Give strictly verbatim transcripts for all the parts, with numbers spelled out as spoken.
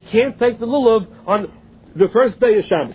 can't take the lulav on the first day of Shabbos.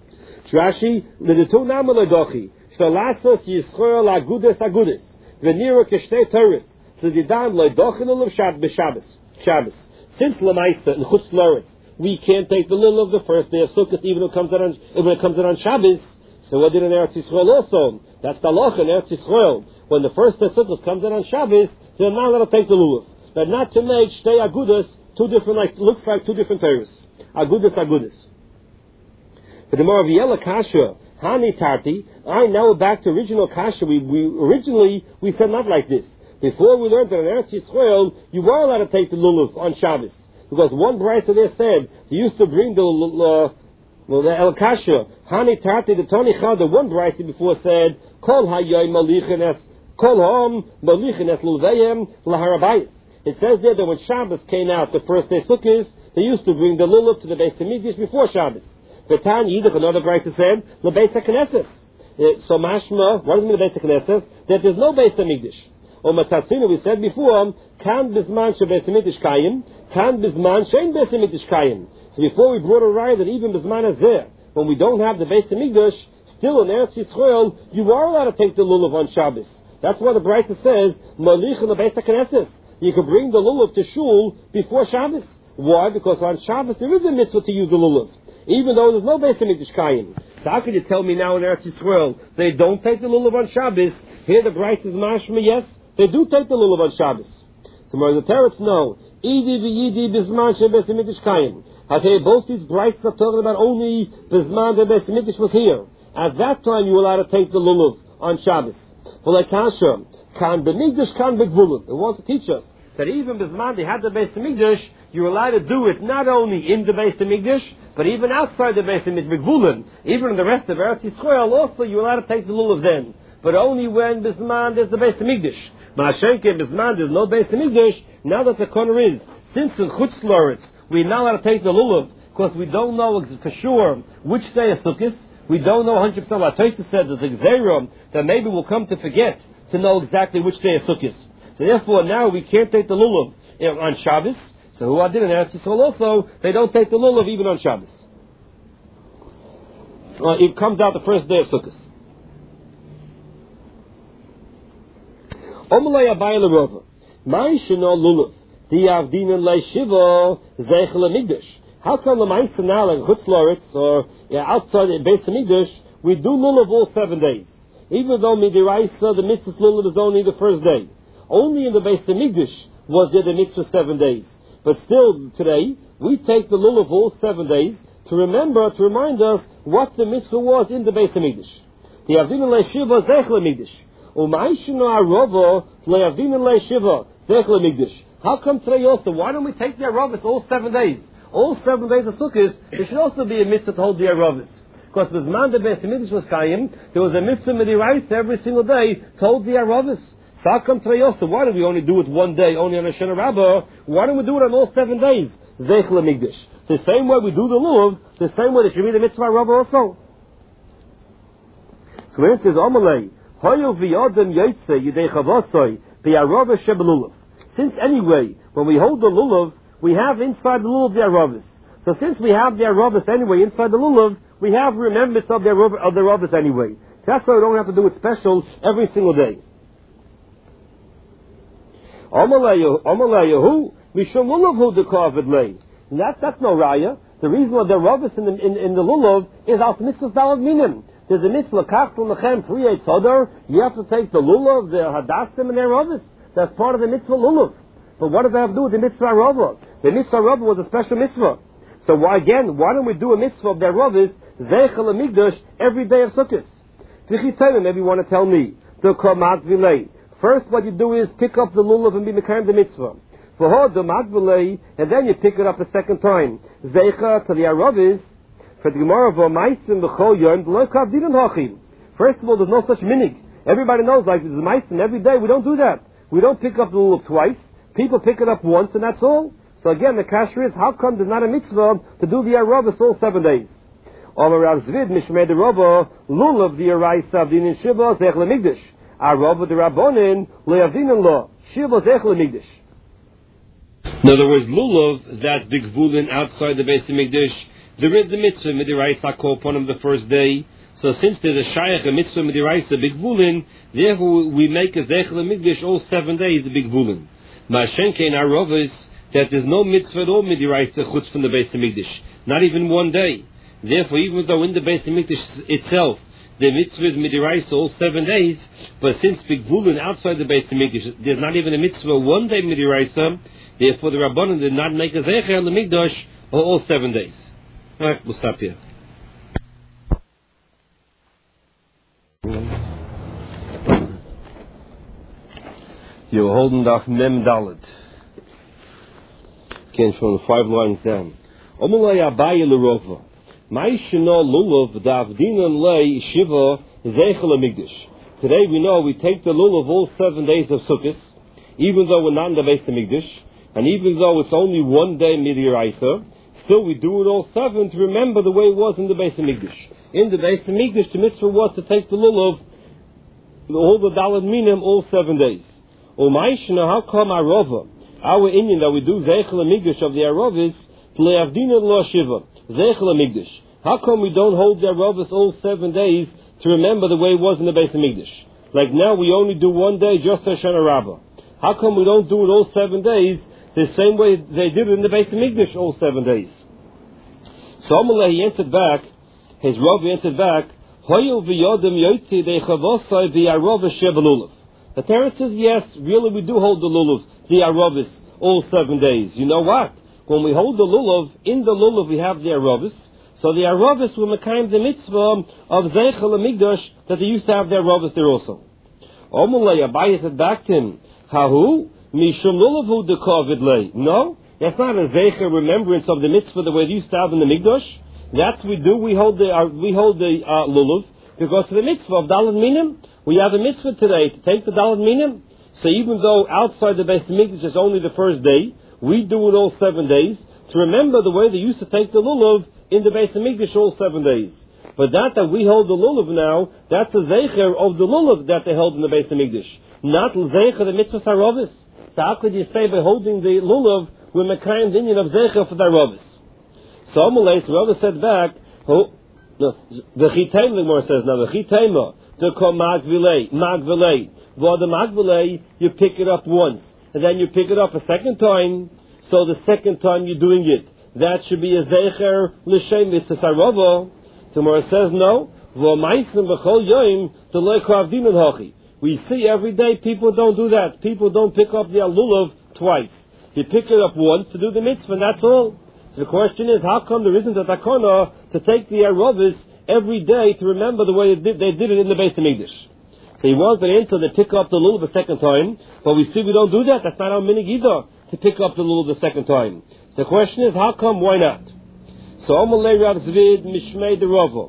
Rashi, l'detunam l'dochi, shalasos yisrael agudes agudes, v'nira k'shtei Torahs, l'didan l'dochi lulav Shabbos, Shabbos. Since Lamaisa and Chutz Loretz, we can't take the lulav the first day of Sukkot, even when it comes out on, when it comes out on Shabbos. So what did in Eretz Yisrael also? That's the halacha in Eretz Yisrael. When the first day of Sukkot comes out on Shabbos, they're not allowed to take the lulav. But not to make shtei agudas, two different, like, looks like two different Torahs. Agudas, agudas. But the more of Yela Kasha, Hani Tarti, I now back to original Kasha. We, we originally we said not like this. Before we learned that in Eretz Yisrael, you were allowed to take the lulav on Shabbos. Because one brayso there said, they used to bring the, uh, well, the El Kasha, Hani Tarti, the Tony Chad, the one brayso before said, Kol Hayoy Malichenes, Kol Hom Malichenes Lulveyem Laharabayis. It says there that when Shabbos came out, the first day Sukkot, they used to bring the lulav to the Beis Hamikdash before Shabbos. V'tan Yidach, another brayso said, the Beis HaKnesses. So mashma, what does it mean the Beis HaKnesses? That there's no Beis Hamikdash. Or Matasina, we said before, kan bisman she Beis Hamikdash kayim, kan bisman shein Beis Hamikdash kayim. So before we brought a right that even bisman is there, when we don't have the Beis Hamikdash, still in Eretz Yisrael, you are allowed to take the lulav on Shabbos. That's why the brayso says, malich in the Beis HaKnesses. You can bring the lulav to shul before Shabbos. Why? Because on Shabbos there is a mitzvah to use the lulav, even though there's no Beis Hamikdash kayim. So how can you tell me now in Eretz Yisrael they don't take the lulav on Shabbos? Here the brayso is mashma, yes, they do take the lulav on Shabbos. So more the teretz no. Idi v'yidi bisman she Beis Hamikdash kayim. I tell you, both these braysos are talking about only bisman the Beis Hamikdash was here. At that time you were allowed to take the lulav on Shabbos. For like Kasha, kan b'mikdash kan b'gvulim. It wants to teach us that even bisman they had the Beis Hamikdash, you're allowed to do it not only in the Beis Hamikdash, but even outside the Beis Hamikdash, b'gvulim. Even in the rest of Eretz Yisrael, also you're allowed to take the lulav then. But only when bisman there's the Beis Hamikdash. Ma'ashenke bisman there's no Beis Hamikdash. Now that the corner is, since in Chutz Loretz we're not allowed to take the lulav because we don't know for sure which day is Sukkot. We don't know one hundred percent. What Tosha said is a gzeira that maybe we'll come to forget to know exactly which day is Sukkot. So therefore now we can't take the lulav on Shabbos. So who I did in Eretz Yisrael also, they don't take the lulav even on Shabbos. Well, it comes out the first day of Sukkot. Omalei Abaye l'Rova, Mai sheno lulav, di avdinen le'shiva zeichel hamikdash. How come the Ma'isa now in Chutz Loretz or yeah, outside the Beis Hamikdash we do lulav all seven days, even though midiraisa the mitzvah lulav is only the first day. Only in the Beis Hamikdash was there the mitzvah seven days, but still today we take the lulav all seven days to remember to remind us what the mitzvah was in the Beis Hamikdash. The avdinen le'shiva zeichel hamikdash. How come today also? Why don't we take the Aravis all seven days? All seven days of Sukkot, there should also be a mitzvah to hold the Aravis. Because the Zman the Beis Hamikdash was Kayim, there was a mitzvah midiraisa every single day to hold the Aravis. So how come today also? Why do we only do it one day, only on Hoshana Rabbah? Why don't we do it on all seven days? Zeichel hamikdash. The same way we do the Lulav, the same way there should be the mitzvah Rabbah also. So when it says Amalei, since anyway, when we hold the lulav, we have inside the lulav the aravis. So since we have the aravis anyway inside the lulav, we have remembrance of the of the aravis anyway. So that's why we don't have to do it special every single day. That's that's no raya. The reason why the aravis in the in, in the lulav is al mitzvah dalad minim. There's a mitzvah kachtel nechem priyei tzadar. You have to take the lulav, the hadassim, and their ravis. That's part of the mitzvah lulav. But what does that have to do with the mitzvah rabbah? The mitzvah rabbah was a special mitzvah. So why again? Why don't we do a mitzvah of their ravis zeichel hamikdash every day of Sukkot? Maybe you want to tell me the kamat vilei. First, what you do is pick up the lulav and be mekayim the mitzvah. For the matvilei, and then you pick it up a second time. Zeicha to the aravis. For the Gemara of Ma'asim b'chol yom v'lo kav didin hachim. First of all, there's no such minig. Everybody knows, like there's Ma'asim every day. We don't do that. We don't pick up the lulav twice. People pick it up once, and that's all. So again, the kasher is, how come there's not a mitzvah to do the aravis all seven days? Omer Rav Zvid mishmei the Rabba lulav the araisa avdinin shiva zeichel hamikdash. Arava the rabbonin lo avdinin lo shiva zeichel hamikdash. In other words, lulav, that big vulin outside the Beis Hamikdash, there is the mitzvah midiraisa called upon him the first day. So since there's a shayach, a mitzvah midiraisa, big vulin, therefore we make a zeichel mikdash all seven days, a big vulin. Ma'ashenke in our rovers, that there's no mitzvah at all midiraisa chutz from the Beis Hamikdash, not even one day. Therefore, even though in the Beis Hamikdash itself, the mitzvah is midiraisa all seven days, but since big vulin outside the Beis Hamikdash, there's not even a mitzvah one day midiraisa, therefore the Rabbanan did not make a zeichel mikdash all seven days. All right, we'll stop here. You're holding Daf Mem Dalet. Again, from the five lines down. Omalei Abaye L'Rova. Ma'ishino Lulav Davdinan Lei Shiva Zeichel Hamikdash. Today we know we take the Lulav all seven days of Sukkot, even though we're not in the Beis Hamikdash, and even though it's only one day Midiraisa, still we do it all seven to remember the way it was in the Beis Hamikdash. In the Beis Hamikdash, the mitzvah was to take the Lulav, all the Daled Minim, all seven days. Umayshna, how come Arova, our Indian that we do Zeichel Hamikdash of the Aravis, Le'avdina Lo Shiva, Zeichel Hamikdash. How come we don't hold the Aravis all seven days to remember the way it was in the Beis Hamikdash? Like now we only do one day, just Hoshana Rabbah. How come we don't do it all seven days, the same way they did it in the Beis Hamikdash all seven days? So Amalei, he answered back, his Rav answered back, Hoyel v'yodem yotzi de'chavosai v'yaravis shebelulav. The Torah says, yes, really we do hold the lulav, the aravis, all seven days. You know what? When we hold the lulav, in the lulav we have the aravis, so the aravis will make the mitzvah of Zeichel Hamikdash, that they used to have the aravis there also. Omalei, Abaye said back to him, Hahu, mishum lulavu dekavid lei. No, that's not a Zeichel remembrance of the mitzvah the way they used to have in the Mikdash. That's we do, we hold the, uh, we hold the uh, lulav, because of the mitzvah of Daled Minim, we have a mitzvah today to take the Daled Minim. So even though outside the Beis Hamikdash is only the first day, we do it all seven days to remember the way they used to take the lulav in the Beis Hamikdash all seven days. But that that we hold the lulav now, that's the zeicher of the lulav that they held in the Beis Hamikdash, not the zeicher the mitzvah haravis. So how could you say by holding the lulav we're mekayim the inyan of zeicher for the haravis? So Amalei, the Rabbi said back, oh, no, the chitayim, the Gemara says now, the chitayim, the kom magvilei, magvilei. Well, the magvilei, you pick it up once, and then you pick it up a second time, so the second time you're doing it, that should be a zeicher l'shem mitzvah sarava. The Gemara says no, v'maisim b'chol yoyim to le'krav dinan hachi. We see every day people don't do that. People don't pick up the lulav twice. You pick it up once to do the mitzvah, and that's all. So the question is, how come there isn't a takana to take the aravis every day to remember the way they did, they did it in the Beis Hamikdash? So he wants an answer to pick up the lulav a second time, but we see we don't do that. That's not our minig either, to pick up the lulav the second time. So the question is, how come, why not? So Amalei Rav Zvid Mishmei de Rava.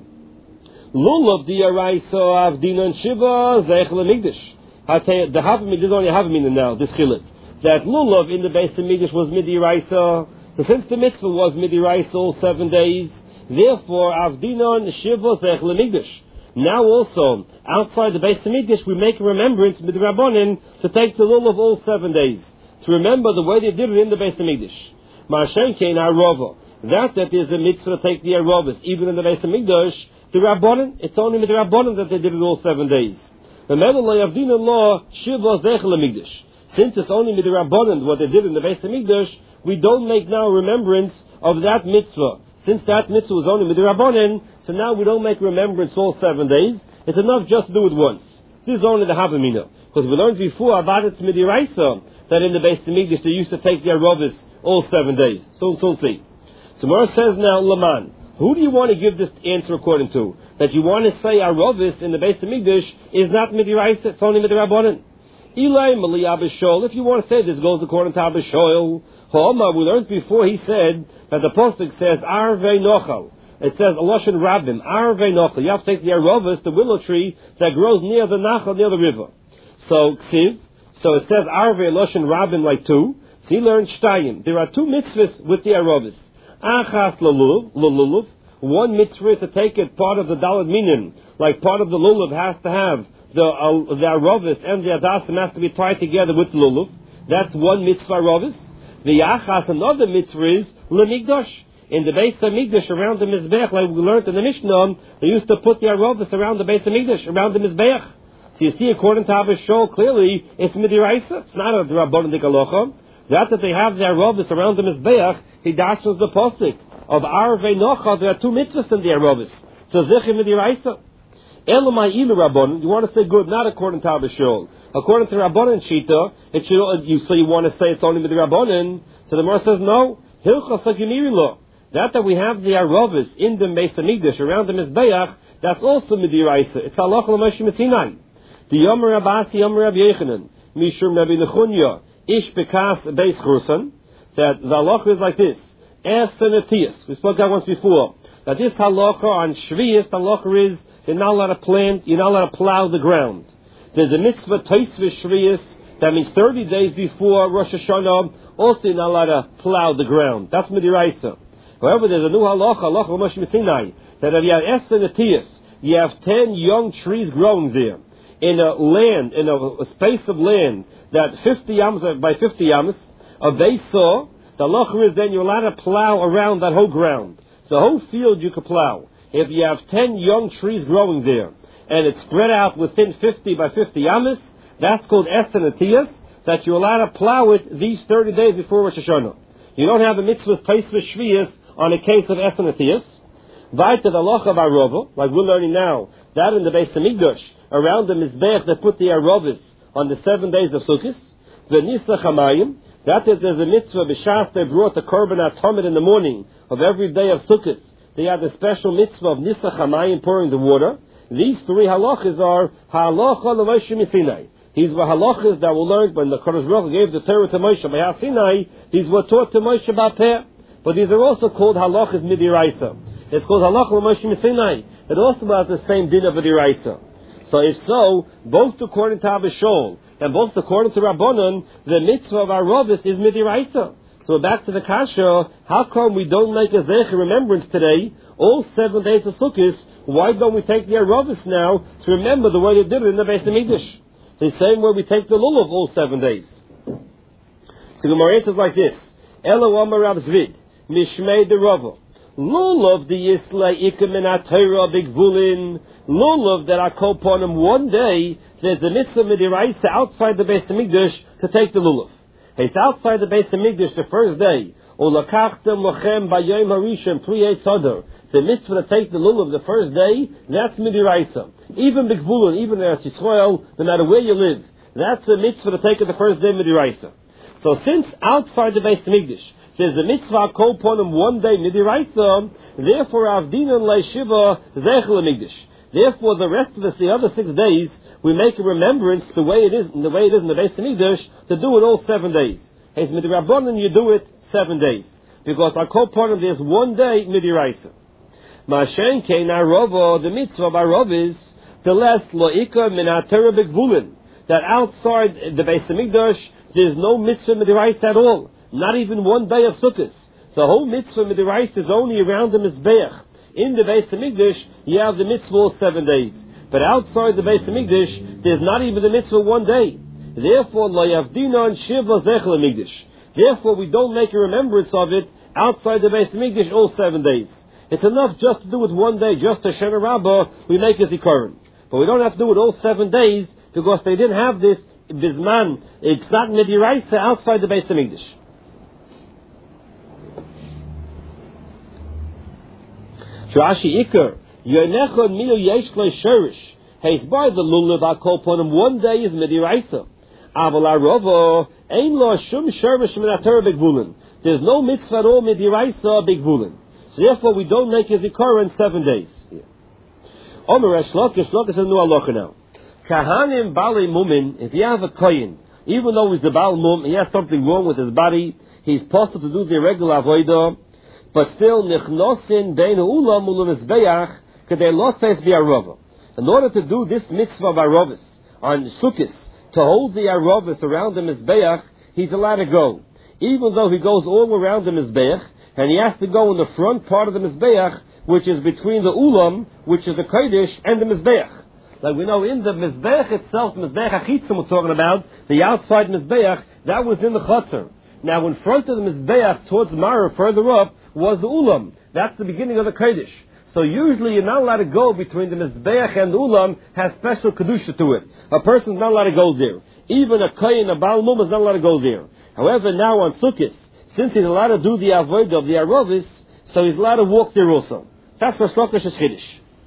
Lulav di Araisa Avdina and Shiva Zeichel Hamikdash. I tell you, the Havamid, there's only a Havamid now, this chiluk. That lulav in the Beis Hamikdash was midi Araisa. So since the mitzvah was midiraisa all seven days, therefore Avdinon Shiva Zeichel Hamikdash. Now also outside the Beis Hamikdash we make a remembrance midrabanan to take the lulav all seven days to remember the way they did it in the Beis Hamikdash. Ma'ashenkein Arava, that that is a mitzvah to take the aravas even in the Beis Hamikdash. The rabbanan, it's only midrabanan that they did it all seven days. The Melech Avdinon law Shiva Zeichel Hamikdash. Since it's only midrabanan what they did in the Beis Hamikdash, we don't make now remembrance of that mitzvah. Since that mitzvah was only midrabanan, so now we don't make remembrance all seven days. It's enough just to do it once. This is only the Havamina. Because we learned before about it's midiraisa that in the Beis Hamikdash they used to take their aravis all seven days. So so see. So Mara says now, Laman, who do you want to give this answer according to? That you want to say aravis in the Beis Hamikdash is not midiraisa, it's only midrabanan. Ilay Mali Abishol, if you want to say this goes according to Abishol, Ha'omar, we learned before he said that the Pasuk says, Arvei Nochal. It says, Aloshin Rabbim, Arvei Nochal. You have to take the Aravas, the willow tree that grows near the Nachal, near the river. So, Ksiv, so it says, Arvei Aloshin Rabbim like two. So he learned Shtayim. There are two mitzvahs with the Aravas. Achas Lulav, Lulav. One mitzvah is to take it part of the Daled Minim, like part of the Lulav has to have the uh, the Aravas and the Adasim has to be tied together with the Lulav. That's one mitzvah Aravas. V'yachas, another mitzvah is lemigdash. In the base of Migdash, around the Mizbeach, like we learned in the Mishnah, they used to put the Arovas around the base of Migdash, around the Mizbeach. So you see, according to Abba Shol, clearly, it's Midiraisa. It's not a Rabbanan Dikalocha. That that they have the Arovas around the Mizbeach, he dashes the postik of Arvei Nocha. There are two mitzvahs in the Arovas. So Zechim Midiraisa. Elamai Ilu Rabbanan, you want to say good, not according to Abba Shol. According to Rabbanan Shita, it should, you, so you want to say it's only Midirabbanan. So the Gemara says, no, Hilchas Hakimiri Lo. That that we have the Arovas in the Beis Hamikdash around the Mizbeach, that's also Midiraisa. It's Halach L'Moshe Messinai. The Yomer Abbasi Yomer Rabbi Yechanan Mishum Rabbi Nechunya Ish Bekas Beis Chursan. That the halacha is like this: Es Senetias. We spoke that once before. That this halacha on Shvius, the halacha is you're not allowed to plant, you're not allowed to plow the ground. There's a mitzvah Tosfos Shvius. That means thirty days before Rosh Hashanah. Also, you're not allowed to plow the ground. That's Midiraisa. However, there's a new halacha, halacha Moshe Messinai, that if you have es and atias, you have ten young trees growing there, in a land, in a, a space of land, that fifty yams by fifty yams, a Beisah, the halacha is then you're allowed to plow around that whole ground. The whole field you could plow. If you have ten young trees growing there, and it's spread out within fifty by fifty yams, that's called es and atias, that you're allowed to plow it these thirty days before Rosh Hashanah. You don't have a mitzvah Tosfos Shvius on a case of Esanatias. Vaita the halacha of Arova, like we're learning now, that in the Beis Hamikdash, around the Mizbech, they put the Arovas on the seven days of Sukkot. The Nisa Chamayim, that is, there's a mitzvah, B'shas, they brought the Korban Atomid in the morning of every day of Sukkot. They had a special mitzvah of Nisa Chamayim, pouring the water. These three halachas are Halacha L'Moshe Messinai. These were halachas that were learned when the Kodesh Baruch Hu gave the Torah to Moshe by Sinai. These were taught to Moshe by Peh. But these are also called halachas midiraisa. It's called halacha l'Moshe Messinai. It also has the same din of midiraisa. So if so, both according to Abba Shol and both according to Rabbanan, the mitzvah of Arovas is midiraisa. So back to the kasha, how come we don't make a zecher remembrance today, all seven days of Sukkot? Why don't we take the Arovas now to remember the way they did it in the Beis Hamikdash? The same way we take the lulav all seven days. So the Gemara says like this: Elo Amar Rav Zvid Mishmei de Rava lulav the Yislay Ikem in Atayra Bigvulin lulav that I call upon him one day. There's a mitzvah midiraisa outside the Beis Hamikdash to take the lulav. It's outside the Beis Hamikdash the first day. Ulakachtem lachem bayom harishon pri Eitz the mitzvah to take the lulav the first day, that's midiraisa. Even Bigvulin, even in Eretz Yisrael, no matter where you live, that's a mitzvah to take it the first day midiraisa. So since outside the Beis Hamikdash there's a mitzvah kol ponim one day midiraisa, therefore avdinan leishiva zechel hamikdash. Therefore the rest of us, the other six days, we make a remembrance the way it is, the way it is in the Beis Hamikdash, to do it all seven days. Hey, midirabbanan you do it seven days because our kol ponim there's one day midiraisa. Mashen kein arova, the mitzvah of arova is the less loika min atera bigvulin, that outside the Beis Hamikdash there's no mitzvah midiraisa at all, not even one day of Sukkot. The whole mitzvah midiraisa is only around the Mizbeach. In the Beis Hamikdash you have the mitzvah all seven days, but outside the Beis Hamikdash there's not even the mitzvah one day. Therefore lo yavdinan shiva zechel hamikdash. Therefore we don't make a remembrance of it outside the Beis Hamikdash all seven days. It's enough just to do it one day, just to Shana Rabbah, we make a zikaron. But we don't have to do it all seven days, because they didn't have this bisman. It's not midiraisa outside the Beis Hamikdash. Rashi Iker, Yonechon Miu Yesh Le Sherish, He's by the lulav akol ponim one day is midiraisa. Aval arova ein lo shum sherish min ater bigvulin. There's no mitzvah at all midiraisa bigvulin. So therefore we don't make a zikar in seven days. Omer Shlokish, Shlokish is a new halacha now. Kahanim bali mumin, if you have a kohen, even though he's the bal mum, he has something wrong with his body, he's possible to do the regular avodah, but still nichnosin bein ulam ulam mizbeach kadei loses bi'arova. In order to do this mitzvah of arovis on Sukkot, to hold the arovis around the mizbeach, he's allowed to go, even though he goes all around the mizbeach, and he has to go in the front part of the mizbeach, which is between the ulam, which is the kodesh, and the mizbeach. Like we know in the mizbeach itself, mizbeach achitzim we're talking about, the outside mizbeach, that was in the chutzner. Now, in front of the Mizbeach, towards Mara, further up, was the Ulam. That's the beginning of the Kodesh. So usually you're not allowed to go between the Mizbeach and the Ulam, has special Kedusha to it. A person's not allowed to go there. Even a Kohen, a Baal Mum, is not allowed to go there. However, now on Sukkot, since he's allowed to do the Avodah of the Aravis, so he's allowed to walk there also. That's for Shlokish Chiddush.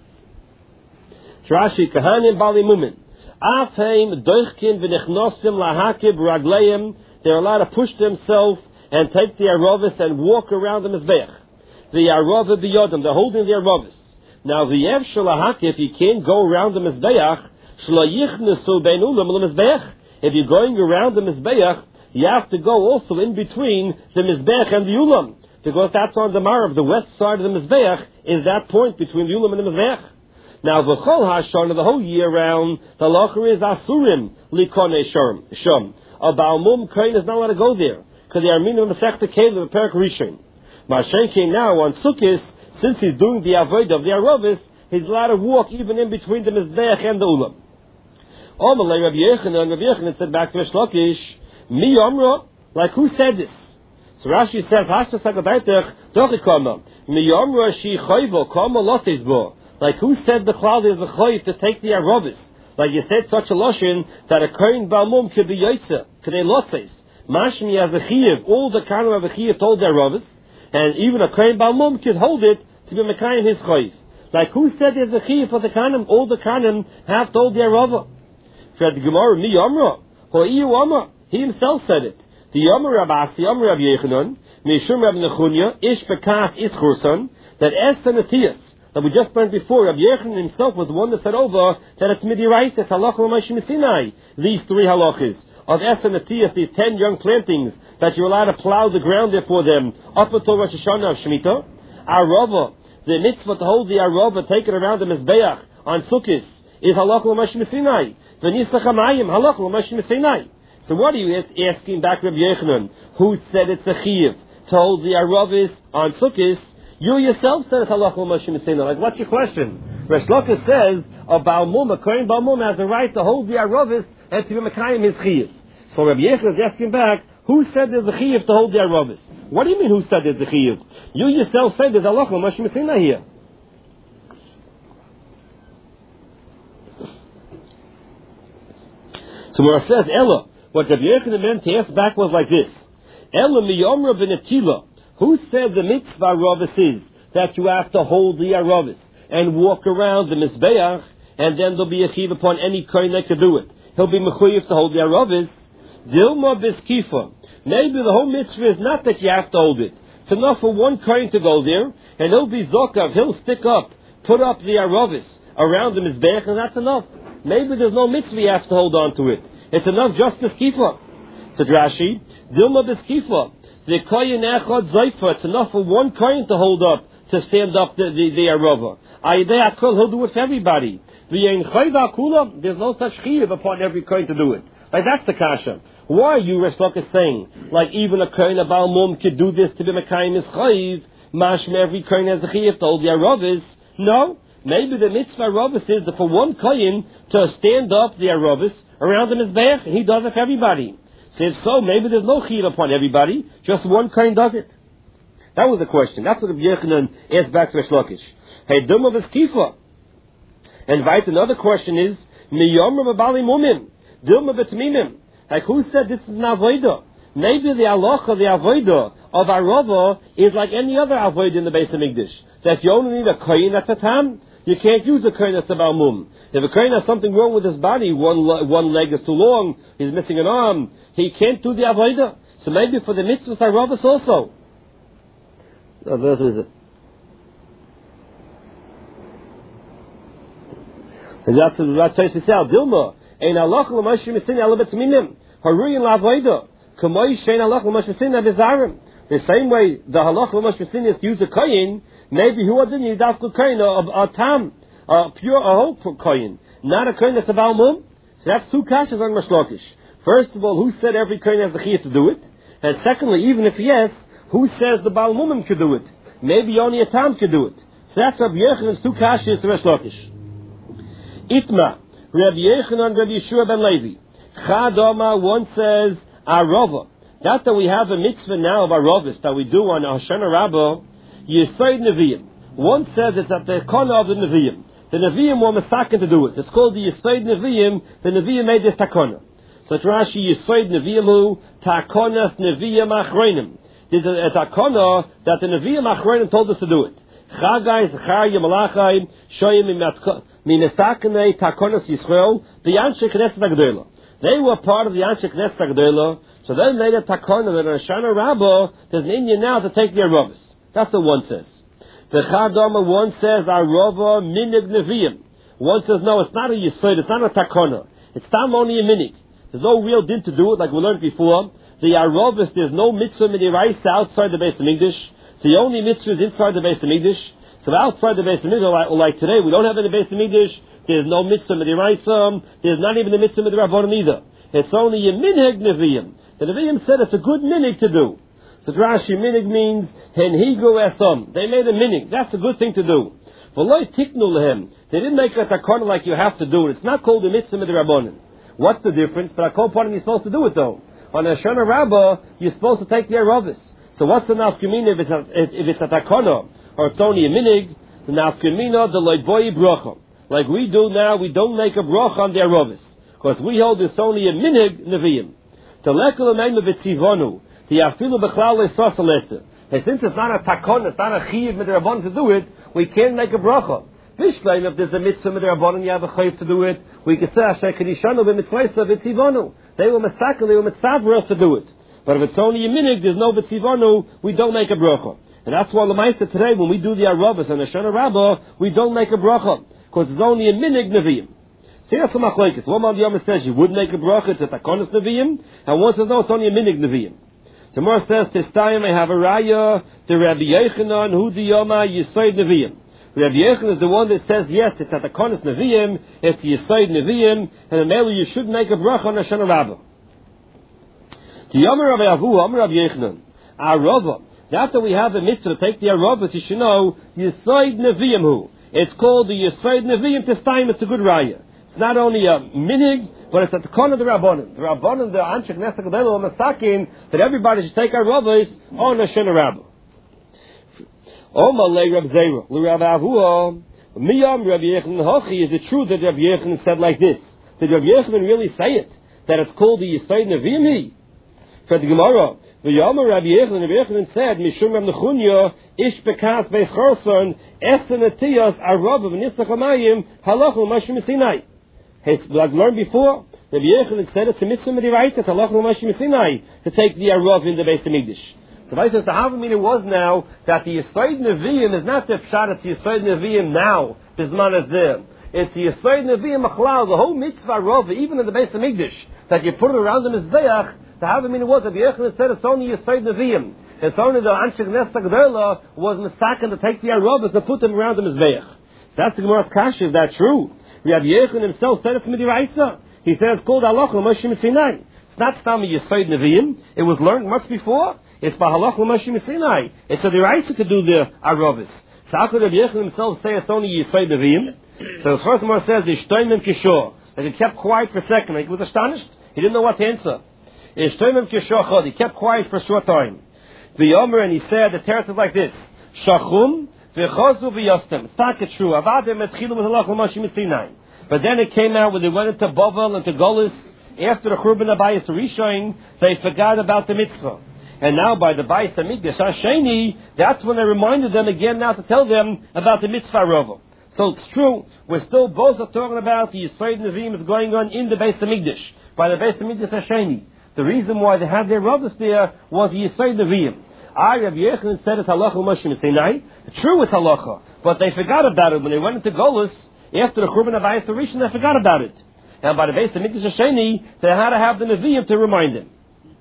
Rashi, Kahanim Bali Mumin. Afheim doichkin v'nechnosim lahakib ragleim. They're allowed to push themselves and take the Aravis and walk around the Mizbeach. The Arava b'yodam, they're holding the Aravis. Now the Yev Shalahakib, you can't go around the Mizbeach, Shalayichnesu bein ulam l'Mizbeach. If you're going around the Mizbeach, you have to go also in between the Mizbeach and the Ulam. Because that's on the Marav, the west side of the Mizbeach is that point between the Ulam and the Mizbeach. Now, the Chol HaShana, the whole year round, the Locher is Asurim, Likone Shom. A Baal Mum Kohen is not allowed to go there, because they are meaning of Masechta Kelev, a Perak Rishon. Mashen came now on Sukkot, since he's doing the Avodah of the Aravis, he's allowed to walk even in between the Mizbeach and the Ulam. Omalei Rabbi Yechanan, Rabbi Yechanan said back to Reish Lakish, Mi Yomra, like who said this? So Rashi says, Hashta Sagabaitech, Dochikama, Mi Yomra Shi Chayvo, Kama Losesbo. Like who said the cloud is the Chayv to take the Aravis? Like you said such a Loshin, that a Kohen Balmum could be Yotze, Kedei Lotses. Mashmi as a Chiyev, all the Kanim of a Chiyev told the Aravis, and even a Kohen Balmum could hold it to be Mekayim his Chayv. Like who said there's a Chiyev for the Kanim? All the Kanim have told the Arava. For the Gemara, Mi Yomra, Ho'iyu Amra, he himself said it. The Yomra Rabasi, Yomra Rabbi Yechanan, Mishum Rabbi Nechunya, Ish Bekas Ischurson, that Es and Atias, that we just learned before, Rabbi Yechanan himself was the one that said over that it's Midirais, it's Halach L'Mashim Sinai. These three halachas of Es and Atias, these ten young plantings that you're allowed to plow the ground there for them up until Rosh Hashanah of Shemitah. Arava, the mitzvah to hold the Arava taken around the Mizbeach on Sukkot is Halach L'Mashim Sinai. V'nisach Hamayim, Halach L'Mashim Sinai. So what are you asking back Rabbi Yechanan? Who said it's a chiyuv to hold the Aravis on Sukkot? You yourself said it's halach l'mashim Sinai. Like, what's your question? Reish Lakish says a Baal Mum, a Kohen Baal Mum, has the right to hold the Aravis and to be mekayim his chiyuv. So Rabbi Yechanan is asking back, who said there's a chiyuv to hold the Aravis? What do you mean who said there's a chiyuv? You yourself said there's halach l'mashim Sinai here. So where it says Ella, what Rabbi Yechanan meant to ask back was like this: Ella miyomra v'netila. Who said the mitzvah Aravis is that you have to hold the Aravis and walk around the Mizbeach, and then there'll be a chiv upon any kohen that can do it? He'll be mechuyev to hold the Aravis. Dilma biskifa. Maybe the whole mitzvah is not that you have to hold it. It's enough for one kohen to go there, and he'll be zokav. He'll stick up, put up the Aravis around the Mizbeach, and that's enough. Maybe there's no mitzvah you have to hold on to it. It's enough just biskifa. Said Rashi, Dilma biskifa. The kohen echad zayfa. It's enough for one kohen to hold up, to stand up the the, the Arava. Ayidei akol, he'll do it for everybody. V'yein chayva kula. There's no such chiyuv upon every kohen to do it. Like that's the kasha. Why are you, Reish Lakish, saying like even a kohen, a Baal Mum, could do this to be mekayim his chayiv? Mashma every kohen has a chiyuv to hold the Aravis. No, maybe the mitzvah Aravis is that for one kohen to stand up the Aravis around the Mizbeach, and he does it for everybody. So if so, maybe there's no chiyuv upon everybody, just one kohen does it. That was the question. That's what Rabbi Yechanan asked back to Reish Lakish. Hey, Dilma v'skifa. And right, another question is, Miyomra v'bali mumim, Dilma v'tmimim. Like who said this is an avodah? Maybe the halacha, the avodah of Arava is like any other avodah in the Beis Hamikdash. That you only need a kohen that's a tam. You can't use a kohen that's a Baal Mum. If a kohen has something wrong with his body, one le- one leg is too long, he's missing an arm, he can't do the avodah. So maybe for the mitzvahs Aravas also. No, verse is it? And that's what Tosfos says. Dilma ein halacha l'mashim misin alabet minim haruyin la'avodah kamoi shein halacha l'mashim misin avizarim. The same way the halacha l'mashim misin is to use a kohen. Maybe who didn't need dafka kohen, a, a tam, a pure, a whole kohen, not a kohen that's a Baal Mum. So that's two kashas on Reish Lakish. First of all, who said every kohen has the chiyuv to do it? And secondly, even if yes, who says the Baal Mumim could do it? Maybe only a tam could do it. So that's Rabbi Yechanan's two kashas to Reish Lakish. Itma, Rabbi Yechanan, Rabbi Yeshua ben Levi. Chadoma, one says Arava. That that we have a mitzvah now of Aravis that we do on Hoshana Rabbah, Yesod Nevi'im. One says it's at the corner of the Nevi'im. The Nevi'im were mistaken to do it. It's called the Yesod Nevi'im. The Nevi'im made this takona. So it's Rashi Yesod Nevi'im hu takonas Nevi'im achronim. There's a, a takona that the Nevi'im achronim told us to do it. Chagai, Zechariah, Malachai, Shoyim, Minesakane, Takonas Yisrael, the Anshe Knesset HaGedolah. They were part of the Anshe Knesset HaGedolah, so they made a takona that on Hoshana Rabbah, there's an Indian now to take their Aravis. That's what one says. The Chadama, one says, Arava Minig Nevi'im. One says, no, it's not a Yisod, it's not a takona. It's tam only a minig. There's no real din to do it, like we learned before. The Aravis, there's no mitzvah midiraisa outside the Beis HaMikdash. The only mitzvah is inside the Beis HaMikdash. So outside the Beis HaMikdash, like, like today, we don't have any Beis HaMikdash. There's no mitzvah midiraisa. There's not even the mitzvah midirabbanan either. It's only a minhag nevi'im. The nevi'im said it's a good minig to do. So Rashi minig means henhigu esam. They made a minig. That's a good thing to do. V'loi tiknu lehem. They didn't make a takana like you have to do it. It's not called a mitzvah midirabbanan. What's the difference? But I call part of you're supposed to do it though. On Hoshana Rabbah, you're supposed to take the Aravis. So what's the nafkamina if it's a, if it's a takana or it's only a minig? The nafkamina the loiboi bracha. Like we do now, we don't make a bracha on the Aravis because we hold it's only a minig nevi'im. To lekol name of etzivonu the afilu bechlal lesasalesa. And since it's not a takana, it's not a chiyuv midrabanan to do it, we can't make a bracha. Vishleim, if there's a mitzvah midrabanan, you have a chiyuv to do it. We can say asher kedishanu b'mitzvaysa v'tzivonu. They were mitzvah, they were mitzvah for us to do it. But if it's only a minig, there's no v'tzivonu, we don't make a bracha. And that's why the Lamaisa today, when we do the Aravis and the Hoshana Rabbah, we don't make a bracha. Because it's only a minig nevi'im. See, that's the machlekes. One man the Yom says you would make a bracha, it's a takonis nevi'im, and one says no, it's only a minig nevi'im. So more says, Testayim, I have a raya, the Rabbi Yechanan, who the Yoma, Yesod nevi'im. Rabbi Yechanan is the one that says, yes, it's a takonis nevi'im, it's Yesod nevi'im, and maybe you should make a bracha on Hoshana Rabbah. The Yom Rabbi Avu, Yom Rabbi Yechanan, Arava. After we have a mitzvah to take the Aravis, you should know, Yesod nevi'im hu. It's called the Yesod Nevi'im Testayim. It's a good raya. It's not only a minig, but it's at the corner of the Rabbanan. The Rabbanan, the Anshe Knesset HaGedolah, are masakin that everybody should take our Aravis on Hoshana Rabbah. Omalei Reb Zera, L'Rab Avua, Miyam Rabbi Yechanan Hochi. Is it true that Rabbi Yechanan said like this? Did Rabbi Yechanan really say it? That it's called the Yesod Nevi'im? For the Gemara, the Yom Rabbi Yechanan, Rabbi Yechanan said, Mishum Reb Nechunya, Ish Bekas Beis Chorson, Esen Atiyas Arav V'Nisach Hamayim, Halach L'Mashim Sinai. Like learned before, Rabbi Yechanan said it's a mitzvah midiraisa, Halach L'Mashim Sinai, to take the Arav in the Beis HaMikdash. So I says the Havamina was now that the Yesod Nevi'im is not the pshat, it's the Yesod Nevi'im now, Bisman is there. It's the Yesod Nevi'im Achlal, the whole mitzvah Arav, even in the Beis HaMikdash, that you put it around the Mizbeach. The Havamina was that the Yechanan said it's only Yesod Nevi'im. It's only the Anshe Knesset HaGedolah was mistaken to take the Aravis and put them around the Mizbeach. So that's the Gemara's kasha. Is that true? Rabbi Yechanan himself said it's midiraisa. He says it's called Halach L'Mashim Sinai. It's not Stam Yesod Nevi'im. It was learned much before. It's by Halach L'Mashim Sinai. It's a diraisa to do the Aravis. So how could Rabbi Yechanan himself say it's only Yesod Nevi'im? So the first Gemara says the Shtoimim Kishor. That he kept quiet for a second. Like he was astonished. He didn't know what to answer. Shtoimim Kishor Chod. He kept quiet for a short time. The Yomer, and he said, the teretz is like this: Shachum v'chozu v'yostem. It's not true. Avadem etchilu v'halach l'mashim Sinai. But then it came out when they went into Bavel and to Golis after the Churban Abayis Rishon, they forgot about the mitzvah. And now by the Bayis Hamikdash Hasheni, that's when they reminded them again now to tell them about the mitzvah Rova. So it's true. We're still both are talking about the Yesod Nevi'im is going on in the Bayis Hamikdash by the Bayis Hamikdash Hasheni. The reason why they had their Ravas there was Yesod Nevi'im. I, Rabbi Yechanan, said it's Halacha L'Mashim Sinai. True, it's Halacha, but they forgot about it when they went into Golus after the Churban Abayis Rishon. They forgot about it, and by the Beis Hamikdash Hasheni, they had to have the Nevi'im to remind them.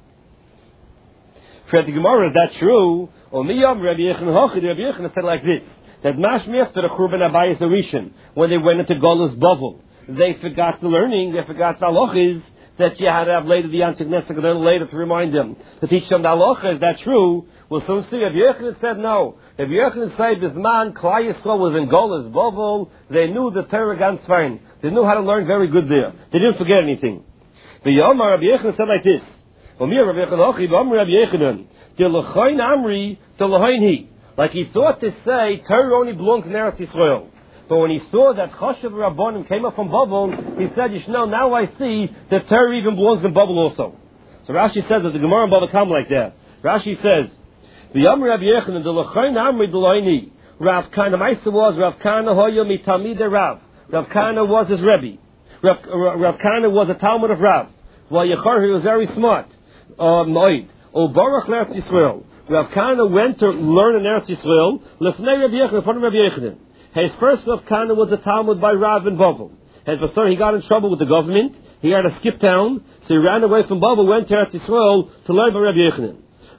For the Gemara, is that true? Or Miyam Rabbi Yechanan Hochi, Rabbi Yechanan said like this: that Mashmi after the Churban Abayis Rishon, when they went into Golus Bavel, they forgot the learning, they forgot the halachas that you had to have later the Anshe Knesset HaGedolah later to remind them, to teach them the halacha. Is that true? We'll soon see. Rabbi Yechanan said no. Rabbi Yechanan said this man, Klal Yisrael, was in Golus Bavel. They knew the Torah ganz fine. They knew how to learn very good there. They didn't forget anything. The Yomar Rabbi Yechanan said like this: Like he thought to say, Torah only belongs in Eretz Yisrael. But when he saw that Choshev Rabbanim came up from Babel, he said, you should know, now I see that Torah even belongs in Babel also. So Rashi says that the Gemara in Baba come like that. Rashi says, the Yom Rabbi Yechanan, the L'chayin Amri D'Loini, Rav Kana, Maisa was, Rav Kana Hoyo Mitamid Rav. Rav Kana was his Rebbe. Rav, Rav Kana was a Talmud of Rav. While Yechar, he was very smart. Moed. O Baruch L'Eretz Yisrael. Rav Kana went to learn in Eretz Yisrael, L'fnei Rabbi Yechanan, in front of Rabbi Yechanan. His first Rav Kana was a Talmud by Rav in Babel. His Basar, he got in trouble with the government. He had to skip town, so he ran away from Babel, went to Eretz Yisrael to learn by Rabbi Yechanan.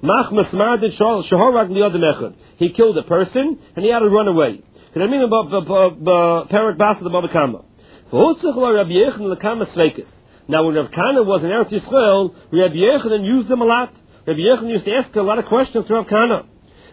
He killed a person, and he had to run away. Because I mean about Perak Basa the Baba Kama. Now when Rav Kana was in Eretz Yisrael, Rabbi Yechanan used him a lot. Rabbi Yechanan used to ask a lot of questions to Rav Kana.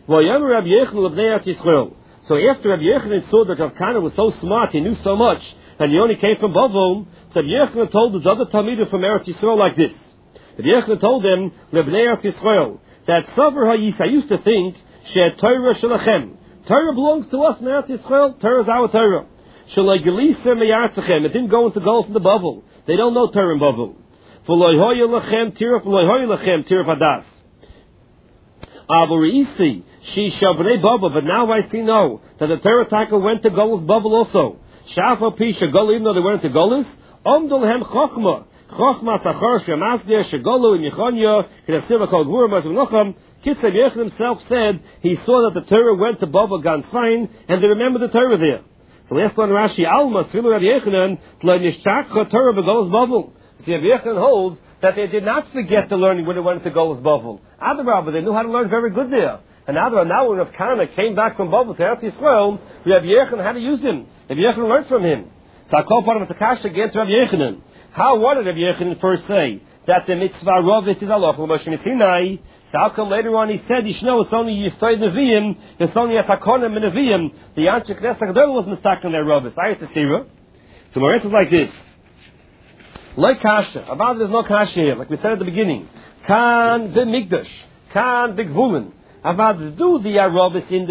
So after Rabbi Yechanan saw that Rav Kana was so smart, he knew so much, and he only came from Babel, so Rabbi Yechanan told his other Talmidim from Eretz Yisrael like this. Rabbi Yechanan told them, Lebnei Eretz Yisrael, that Savar Hayis, I used to think, She Torah Shalachem. Torah belongs to us in Eretz Yisrael. Torah is our Torah. Shalai Gelisa Meyartzachem. It didn't go into goals in the Babel. They don't know Torah in Babel. V'loi Hoya Lachem Tiraf, V'loi Hoya Lachem Tiraf Hadas. Avurisi, She Shavnei Babel. But now I see no, that the Torah Taka went to Golos Babel also. Shafa Pisha Gol, even though they went to Golos, Omdol Hem Chochma. Chochma Tachar Shemasdir Shegolu in Yechonya Kedasiva called Gvura Masavnocham. Kitzur Yechanan himself said he saw that the Torah went to Babel Gansfain and they remembered the Torah there. So last one Rashi Alma Tzilu Rabbi Yechanan Tlo Nishtakcha Torah Begolos Babel. See, Rabbi Yechanan holds that they did not forget the learning when they went to Golos Babel. Adarabah, they knew how to learn very good there. And Adarabah, now when Rav Kana came back from Babel to Eretz Yisrael, Rabbi Yechanan had to use him. Rabbi Yechanan learned from him. So I call part of the Takasha against Rabbi Yechanan. How, what did Rabbi Yechanan first say? That the mitzvah Ravis is Allah L'Moshe Mitzvah. So how come later on he said, Yishno, it's only Yisoid Nevi'im, it's only a Takonim in Nevi'im. The Anshe Knesset HaGadol was mistaken in their Ravis. I have to see her. So my answer is like this. Like Kasha. About there's no Kasha here, like we said at the beginning. Kan B'Mikdash. Kan B'Gvulin. About do the Ravis in the